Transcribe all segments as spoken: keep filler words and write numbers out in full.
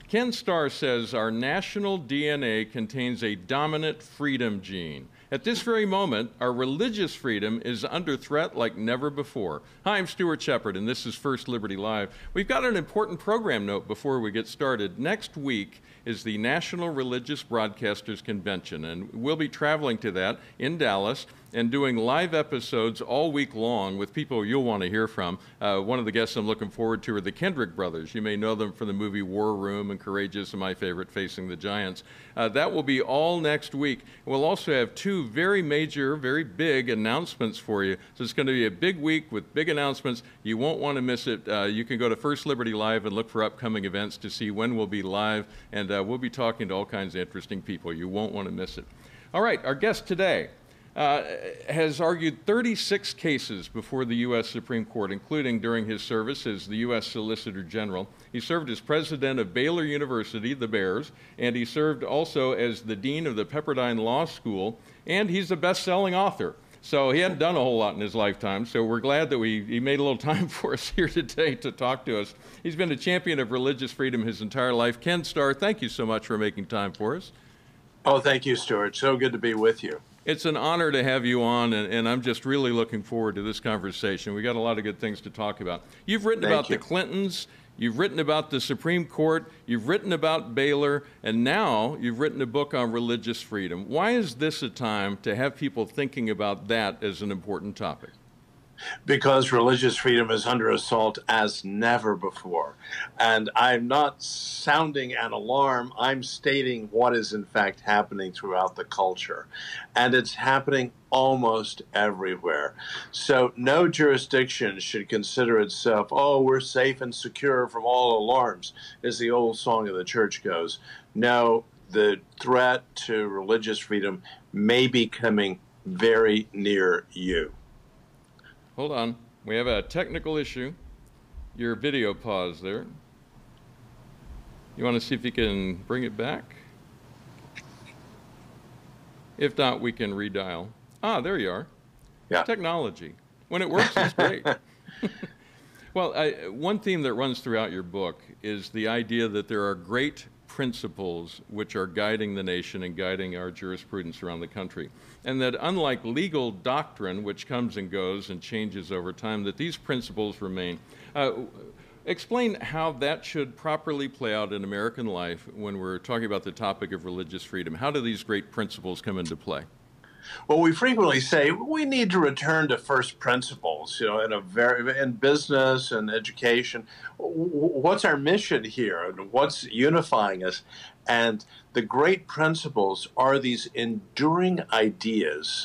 Ken Starr says our national D N A contains a dominant freedom gene. At this very moment, our religious freedom is under threat like never before. Hi, I'm Stuart Shepard, and this is First Liberty Live. We've got an important program note before we get started. Next week is the National Religious Broadcasters Convention, and we'll be traveling to that in Dallas and doing live episodes all week long with people you'll want to hear from. Uh, one of the guests I'm looking forward to are the Kendrick brothers. You may know them from the movie War Room and Courageous, and my favorite, Facing the Giants. Uh, that will be all next week. We'll also have two very major, very big announcements for you. So it's going to be a big week with big announcements. You won't want to miss it. Uh, you can go to First Liberty Live and look for upcoming events to see when we'll be live, and uh, we'll be talking to all kinds of interesting people. You won't want to miss it. All right, our guest today Uh, has argued thirty-six cases before the U S Supreme Court, including during his service as the U S Solicitor General. He served as president of Baylor University, the Bears, and he served also as the dean of the Pepperdine Law School, and he's a best-selling author. So he hadn't done a whole lot in his lifetime, so we're glad that we, he made a little time for us here today to talk to us. He's been a champion of religious freedom his entire life. Ken Starr, thank you so much for making time for us. Oh, thank you, Stuart. So good to be with you. It's an honor to have you on, and, and I'm just really looking forward to this conversation. We got a lot of good things to talk about. You've written Thank about you. the Clintons, you've written about the Supreme Court, you've written about Baylor, and now you've written a book on religious freedom. Why is this a time to have people thinking about that as an important topic? Because religious freedom is under assault as never before. And I'm not sounding an alarm. I'm stating what is in fact happening throughout the culture. And it's happening almost everywhere. So no jurisdiction should consider itself, oh, we're safe and secure from all alarms, as the old song of the church goes. No, the threat to religious freedom may be coming very near you. Hold on. We have a technical issue. Your video paused there. You want to see if you can bring it back? If not, we can redial. Ah, there you are. Yeah. Technology. When it works, it's great. Well, I, one theme that runs throughout your book is the idea that there are great principles which are guiding the nation and guiding our jurisprudence around the country. And that unlike legal doctrine, which comes and goes and changes over time, that these principles remain. Uh, explain how that should properly play out in American life when we're talking about the topic of religious freedom. How do these great principles come into play? Well, we frequently say we need to return to first principles, you know, in a very in business and education. What's our mission here, and what's unifying us? And the great principles are these enduring ideas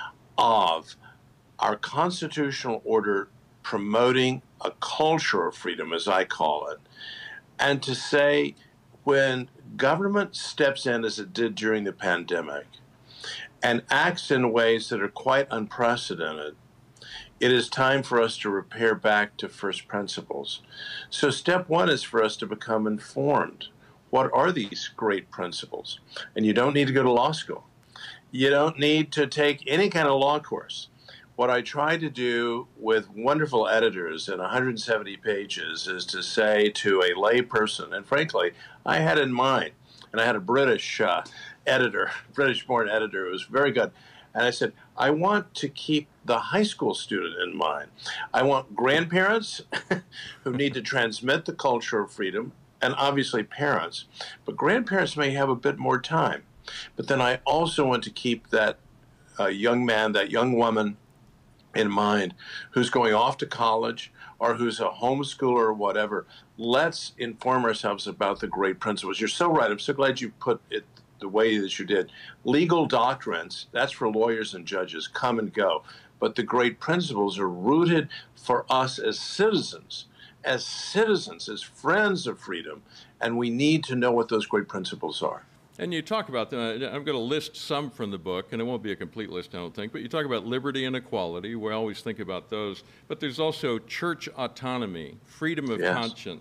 of our constitutional order promoting a culture of freedom, as I call it, and to say when government steps in, as it did during the pandemic, and acts in ways that are quite unprecedented, it is time for us to repair back to first principles. So step one is for us to become informed. What are these great principles? And you don't need to go to law school. You don't need to take any kind of law course. What I try to do with wonderful editors in one hundred seventy pages is to say to a lay person, and frankly, I had in mind, and I had a British uh, editor, British-born editor, who was very good. And I said, I want to keep the high school student in mind. I want grandparents who need to transmit the culture of freedom, and obviously parents. But grandparents may have a bit more time. But then I also want to keep that uh, young man, that young woman in mind who's going off to college or who's a homeschooler or whatever. Let's inform ourselves about the great principles. You're so right. I'm so glad you put it the way that you did. Legal doctrines, that's for lawyers and judges, come and go. But the great principles are rooted for us as citizens, as citizens, as friends of freedom, and we need to know what those great principles are. And you talk about them. I'm going to list some from the book, and it won't be a complete list, I don't think, but you talk about liberty and equality. We always think about those. But there's also church autonomy, freedom of yes. conscience,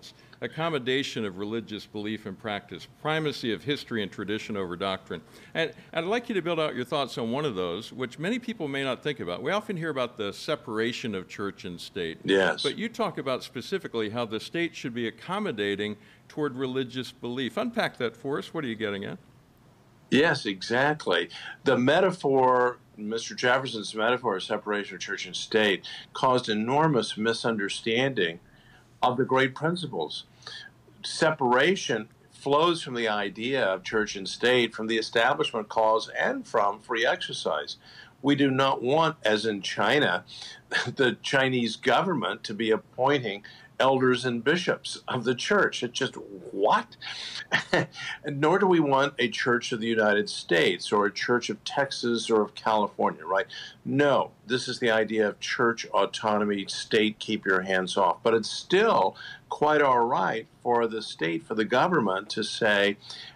accommodation of religious belief and practice, primacy of history and tradition over doctrine. And I'd like you to build out your thoughts on one of those, which many people may not think about. We often hear about the separation of church and state. Yes. But you talk about specifically how the state should be accommodating toward religious belief. Unpack that for us. What are you getting at? Yes, exactly. The metaphor, Mister Jefferson's metaphor of separation of church and state, caused enormous misunderstanding of the great principles. Separation flows from the idea of church and state, from the Establishment Clause, and from free exercise. We do not want, as in China, the Chinese government to be appointing elders and bishops of the church. It's just, what? Nor do we want a church of the United States or a church of Texas or of California, right? No, this is the idea of church autonomy, state, keep your hands off. But it's still quite all right for the state, for the government to say,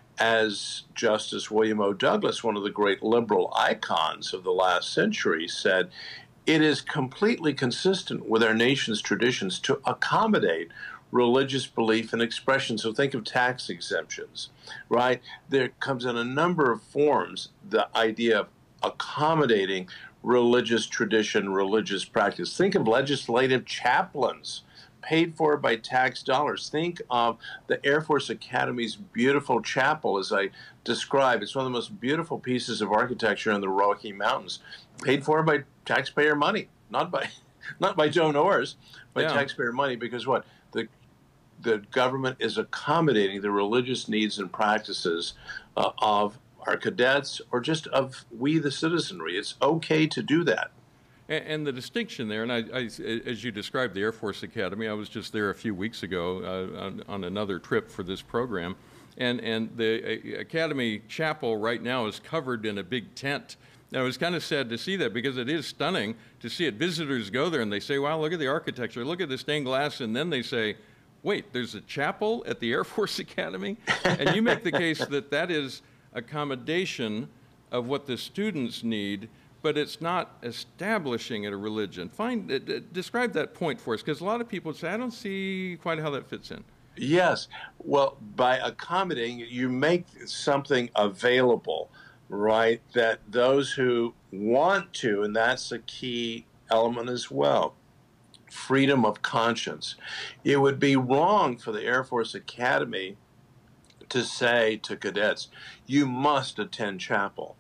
as Justice William O. Douglas, one of the great liberal icons of the last century, said, it is completely consistent with our nation's traditions to accommodate religious belief and expression. So think of tax exemptions, right? There comes in a number of forms the idea of accommodating religious tradition, religious practice. Think of legislative chaplains paid for by tax dollars. Think of the Air Force Academy's beautiful chapel, as I described. It's one of the most beautiful pieces of architecture in the Rocky Mountains, paid for by taxpayer money, not by not by donors, by yeah. taxpayer money, because what? The the government is accommodating the religious needs and practices uh, of our cadets or just of we the citizenry. It's okay to do that. And, and the distinction there, and I, I, as you described the Air Force Academy, I was just there a few weeks ago uh, on, on another trip for this program, and, and the uh, Academy Chapel right now is covered in a big tent. Now, it was kind of sad to see that because it is stunning to see it. Visitors go there and they say, wow, look at the architecture, look at the stained glass, and then they say, wait, there's a chapel at the Air Force Academy? And you make the case that that is accommodation of what the students need, but it's not establishing a religion. Find, uh, describe that point for us, because a lot of people say, I don't see quite how that fits in. Yes. Well, by accommodating, you make something available, right, that those who want to, and that's a key element as well, freedom of conscience. It would be wrong for the Air Force Academy to say to cadets, you must attend chapel.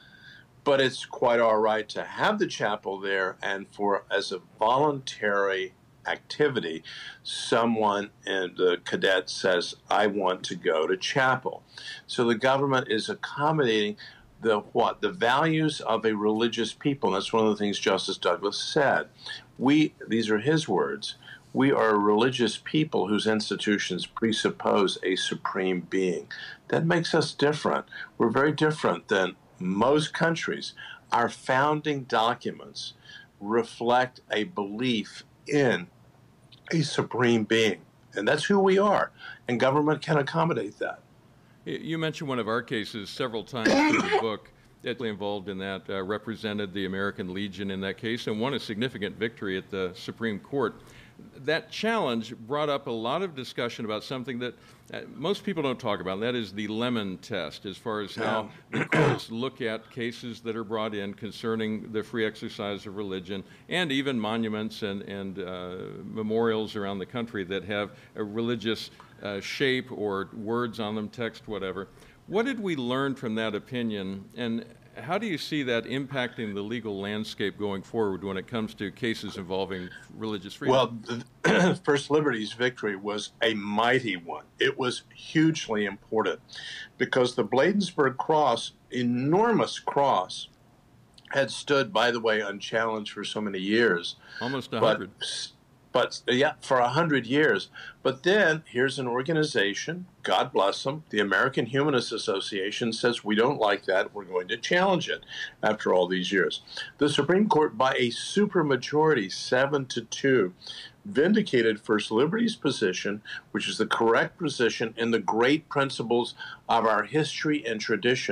But it's quite all right to have the chapel there, and for as a voluntary activity, someone and the cadet says, I want to go to chapel. So the government is accommodating the what? The values of a religious people. And that's one of the things Justice Douglas said. We, these are his words, we are a religious people whose institutions presuppose a supreme being. That makes us different. We're very different than most countries. Our founding documents reflect a belief in a supreme being, and that's who we are, and government can accommodate that. You mentioned one of our cases several times in the book. Involved in that, uh, represented the American Legion in that case and won a significant victory at the Supreme Court. That challenge brought up a lot of discussion about something that uh, most people don't talk about, and that is the Lemon Test, as far as how the courts look at cases that are brought in concerning the free exercise of religion, and even monuments and, and uh, memorials around the country that have a religious uh, shape or words on them, text, whatever. What did we learn from that opinion, and how do you see that impacting the legal landscape going forward when it comes to cases involving religious freedom? Well, the First Liberty's victory was a mighty one. It was hugely important because the Bladensburg Cross, enormous cross, had stood, by the way, unchallenged for so many years. Almost a hundred. But, yeah, for a hundred years. But then here's an organization, God bless them, the American Humanist Association says, we don't like that, we're going to challenge it after all these years. The Supreme Court, by a supermajority, seven to two, vindicated First Liberty's position, which is the correct position in the great principles of our history and tradition.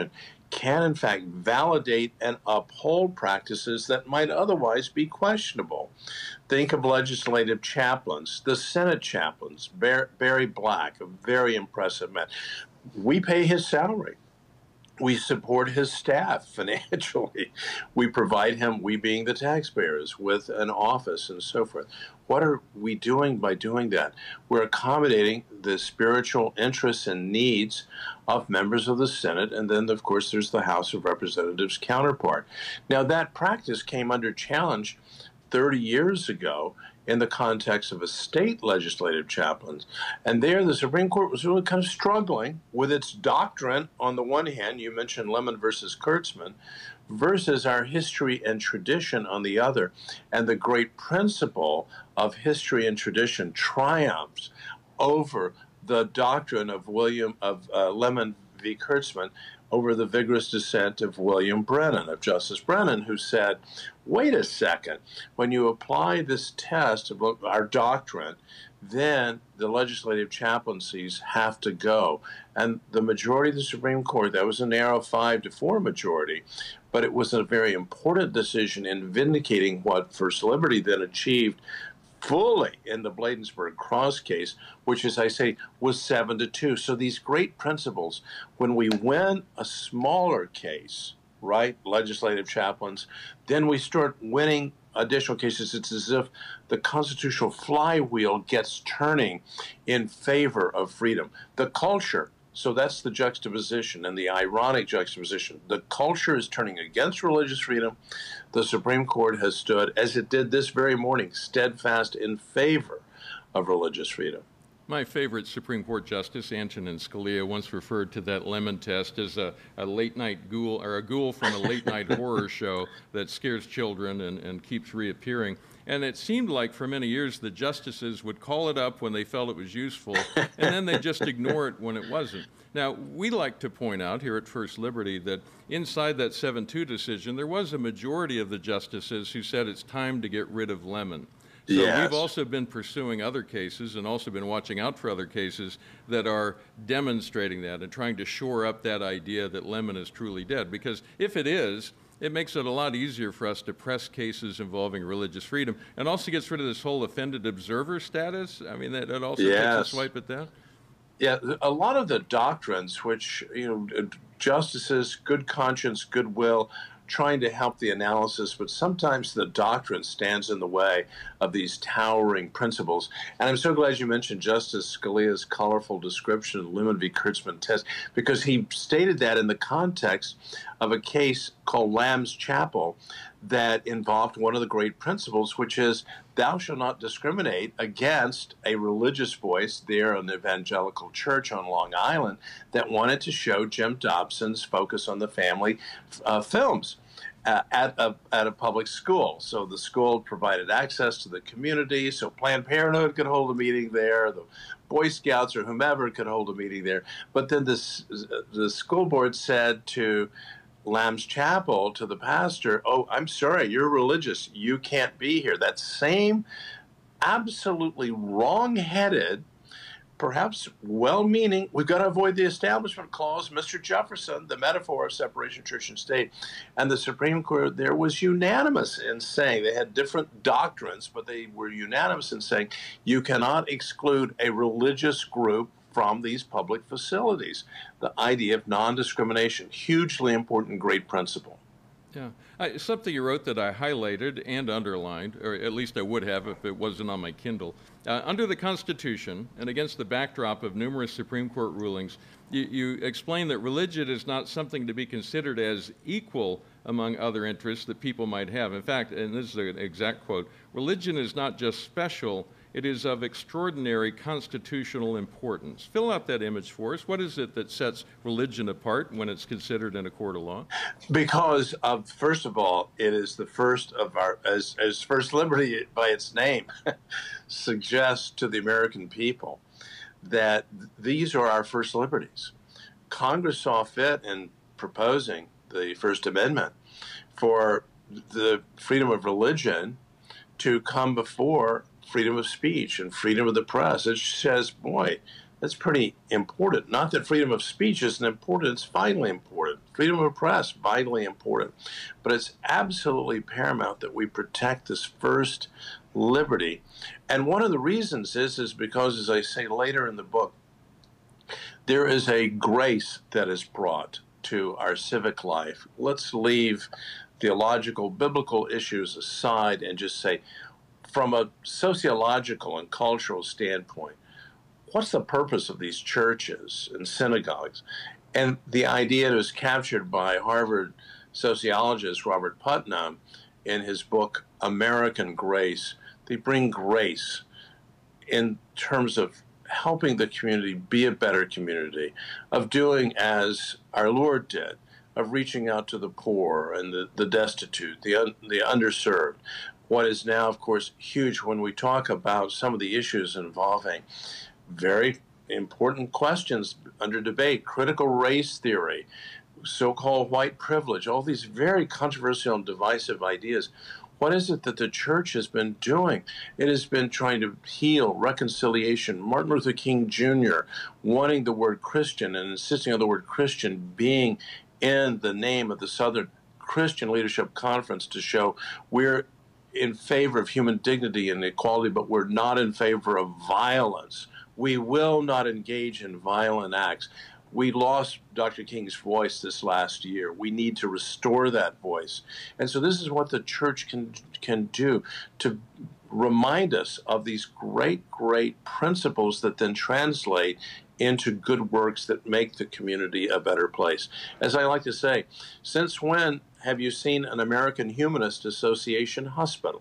can in fact validate and uphold practices that might otherwise be questionable. Think of legislative chaplains, the Senate chaplains, Barry Black, a very impressive man. We pay his salary. We support his staff financially. We provide him, we being the taxpayers, with an office and so forth. What are we doing by doing that? We're accommodating the spiritual interests and needs of members of the Senate, and then, of course, there's the House of Representatives counterpart. Now, that practice came under challenge thirty years ago in the context of a state legislative chaplain. And there, the Supreme Court was really kind of struggling with its doctrine on the one hand, you mentioned Lemon versus Kurtzman, versus our history and tradition on the other. And the great principle of history and tradition triumphs over the doctrine of William of uh, Lemon v. Kurtzman, over the vigorous dissent of William Brennan, of Justice Brennan, who said, wait a second, when you apply this test of our doctrine, then the legislative chaplaincies have to go. And the majority of the Supreme Court, that was a narrow five to four majority, but it was a very important decision in vindicating what First Liberty then achieved fully in the Bladensburg Cross case, which, as I say, was seven to two. So these great principles, when we win a smaller case, right, legislative chaplains, then we start winning additional cases. It's as if the constitutional flywheel gets turning in favor of freedom. The culture, so that's the juxtaposition and the ironic juxtaposition. The culture is turning against religious freedom. The Supreme Court has stood, as it did this very morning, steadfast in favor of religious freedom. My favorite Supreme Court Justice, Antonin Scalia, once referred to that lemon test as a, a late-night ghoul, or a ghoul from a late-night horror show that scares children and, and keeps reappearing. And it seemed like for many years the justices would call it up when they felt it was useful, and then they just ignore it when it wasn't. Now, we like to point out here at First Liberty that inside that seven two decision, there was a majority of the justices who said it's time to get rid of lemon. So yes. We've also been pursuing other cases and also been watching out for other cases that are demonstrating that and trying to shore up that idea that lemon is truly dead. Because if it is, it makes it a lot easier for us to press cases involving religious freedom, and also gets rid of this whole offended observer status. I mean, that, that also yes. takes a swipe at that. Yeah, a lot of the doctrines which, you know, justices, good conscience, goodwill, trying to help the analysis, but sometimes the doctrine stands in the way of these towering principles. And I'm so glad you mentioned Justice Scalia's colorful description of the Lemon v. Kurtzman test, because he stated that in the context of a case called Lamb's Chapel that involved one of the great principles, which is thou shalt not discriminate against a religious voice there in the evangelical church on Long Island that wanted to show Jim Dobson's Focus on the Family uh, films uh, at, a, at a public school. So the school provided access to the community, so Planned Parenthood could hold a meeting there, the Boy Scouts or whomever could hold a meeting there. But then this, the school board said to Lamb's Chapel, to the pastor, oh, I'm sorry, you're religious, you can't be here. That same absolutely wrong-headed, perhaps well-meaning, we've got to avoid the Establishment Clause, Mister Jefferson, the metaphor of separation of church and state. And the Supreme Court there was unanimous in saying, they had different doctrines, but they were unanimous in saying, you cannot exclude a religious group from these public facilities. The idea of non-discrimination, hugely important, great principle. Yeah, I, something you wrote that I highlighted and underlined, or at least I would have if it wasn't on my Kindle. Uh, under the Constitution, and against the backdrop of numerous Supreme Court rulings, you, you explain that religion is not something to be considered as equal among other interests that people might have. In fact, and this is an exact quote, religion is not just special, it is of extraordinary constitutional importance. Fill out that image for us. What is it that sets religion apart when it's considered in a court of law? Because, of, first of all, it is the first of our, as, as First Liberty by its name suggests to the American people, that these are our first liberties. Congress saw fit in proposing the First Amendment for the freedom of religion to come before freedom of speech and freedom of the press. It says, boy, that's pretty important. Not that freedom of speech isn't important, it's finally important. Freedom of press, vitally important. But it's absolutely paramount that we protect this first liberty. And one of the reasons is, is because, as I say later in the book, there is a grace that is brought to our civic life. Let's leave theological, biblical issues aside and just say, from a sociological and cultural standpoint, what's the purpose of these churches and synagogues? And the idea was captured by Harvard sociologist Robert Putnam in his book, American Grace. They bring grace in terms of helping the community be a better community, of doing as our Lord did, of reaching out to the poor and the, the destitute, the, un, the underserved. What is now, of course, huge when we talk about some of the issues involving very important questions under debate, critical race theory, so-called white privilege, all these very controversial and divisive ideas. What is it that the church has been doing? It has been trying to heal, reconciliation. Martin Luther King Junior wanting the word Christian and insisting on the word Christian being in the name of the Southern Christian Leadership Conference to show we're in favor of human dignity and equality, but we're not in favor of violence. We will not engage in violent acts. We lost Doctor King's voice this last year. We need to restore that voice. And so this is what the church can can do to remind us of these great, great principles that then translate into good works that make the community a better place. As I like to say, since when have you seen an American Humanist Association hospital?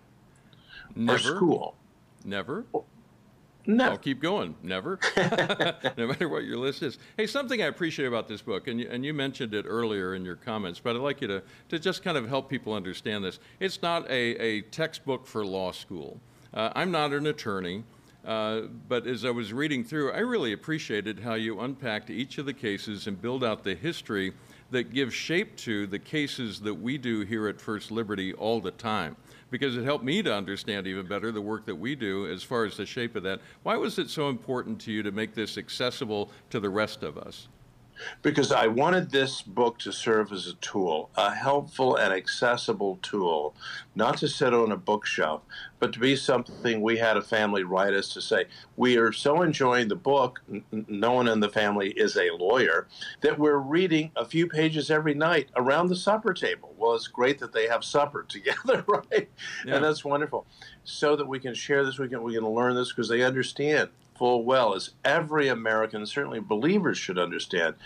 Never. Or school? Never. No. I'll keep going. Never. No matter what your list is. Hey, something I appreciate about this book, and you, and you mentioned it earlier in your comments, but I'd like you to, to just kind of help people understand this. It's not a, a textbook for law school. Uh, I'm not an attorney, uh, but as I was reading through, I really appreciated how you unpacked each of the cases and build out the history that gives shape to the cases that we do here at First Liberty all the time, because it helped me to understand even better the work that we do as far as the shape of that. Why was it so important to you to make this accessible to the rest of us? Because I wanted this book to serve as a tool, a helpful and accessible tool, not to sit on a bookshelf, but to be something we had a family write us to say, we are so enjoying the book, no one in the family is a lawyer, that we're reading a few pages every night around the supper table. Well, it's great that they have supper together, right? Yeah. And that's wonderful. So that we can share this, we can, we can learn this because they understand full well, as every American, certainly believers should understand,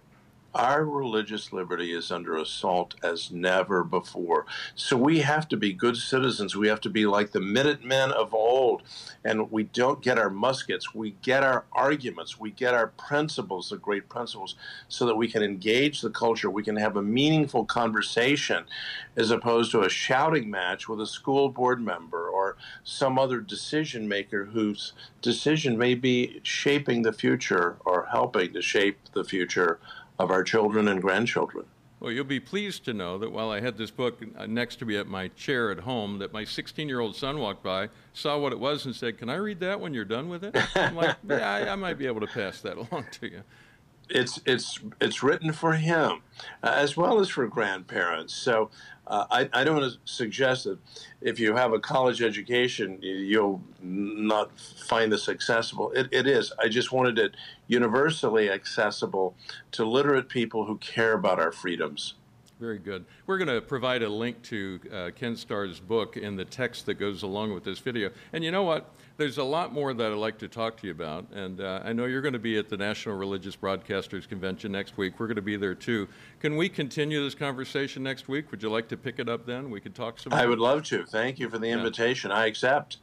our religious liberty is under assault as never before. So we have to be good citizens. We have to be like the Minutemen of old. And we don't get our muskets. We get our arguments. We get our principles, the great principles, so that we can engage the culture. We can have a meaningful conversation as opposed to a shouting match with a school board member or some other decision maker whose decision may be shaping the future or helping to shape the future of our children and grandchildren. Well, you'll be pleased to know that while I had this book next to me at my chair at home, that my sixteen-year-old son walked by, saw what it was, and said, "Can I read that when you're done with it?" I'm like, yeah, I, I might be able to pass that along to you. It's it's it's written for him, uh, as well as for grandparents. So uh, I, I don't want to suggest that if you have a college education, you'll not find this accessible. It, it is. I just wanted it universally accessible to literate people who care about our freedoms. Very good. We're going to provide a link to uh, Ken Starr's book in the text that goes along with this video. And you know what? There's a lot more that I'd like to talk to you about. And uh, I know you're going to be at the National Religious Broadcasters Convention next week. We're going to be there too. Can we continue this conversation next week? Would you like to pick it up then? We could talk some more. I would love to. Thank you for the invitation. Yeah. I accept.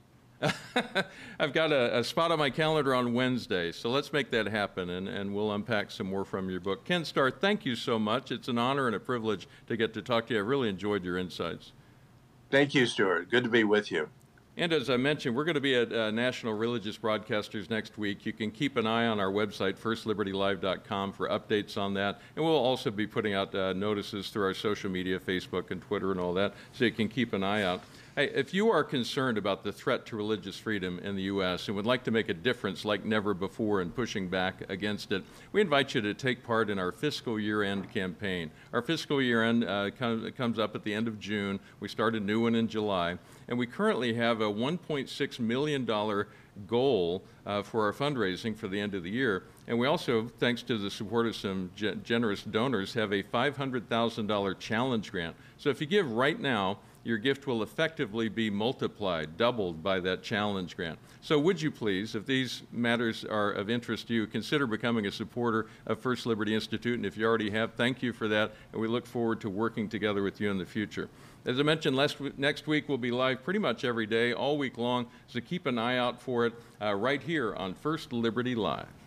I've got a, a spot on my calendar on Wednesday, so let's make that happen, and, and we'll unpack some more from your book. Ken Starr, thank you so much. It's an honor and a privilege to get to talk to you. I really enjoyed your insights. Thank you, Stuart. Good to be with you. And as I mentioned, we're going to be at uh, National Religious Broadcasters next week. You can keep an eye on our website, first liberty live dot com, for updates on that. And we'll also be putting out uh, notices through our social media, Facebook and Twitter and all that, so you can keep an eye out. Hey, if you are concerned about the threat to religious freedom in the U S and would like to make a difference like never before in pushing back against it, we invite you to take part in our fiscal year-end campaign. Our fiscal year-end uh, comes, comes up at the end of June. We start a new one in July, and we currently have a one point six million dollars goal uh, for our fundraising for the end of the year. And we also, thanks to the support of some ge generous donors, have a five hundred thousand dollars challenge grant. So if you give right now, your gift will effectively be multiplied, doubled by that challenge grant. So would you please, if these matters are of interest to you, consider becoming a supporter of First Liberty Institute, and if you already have, thank you for that, and we look forward to working together with you in the future. As I mentioned, last, next week we'll be live pretty much every day, all week long, so keep an eye out for it uh, right here on First Liberty Live.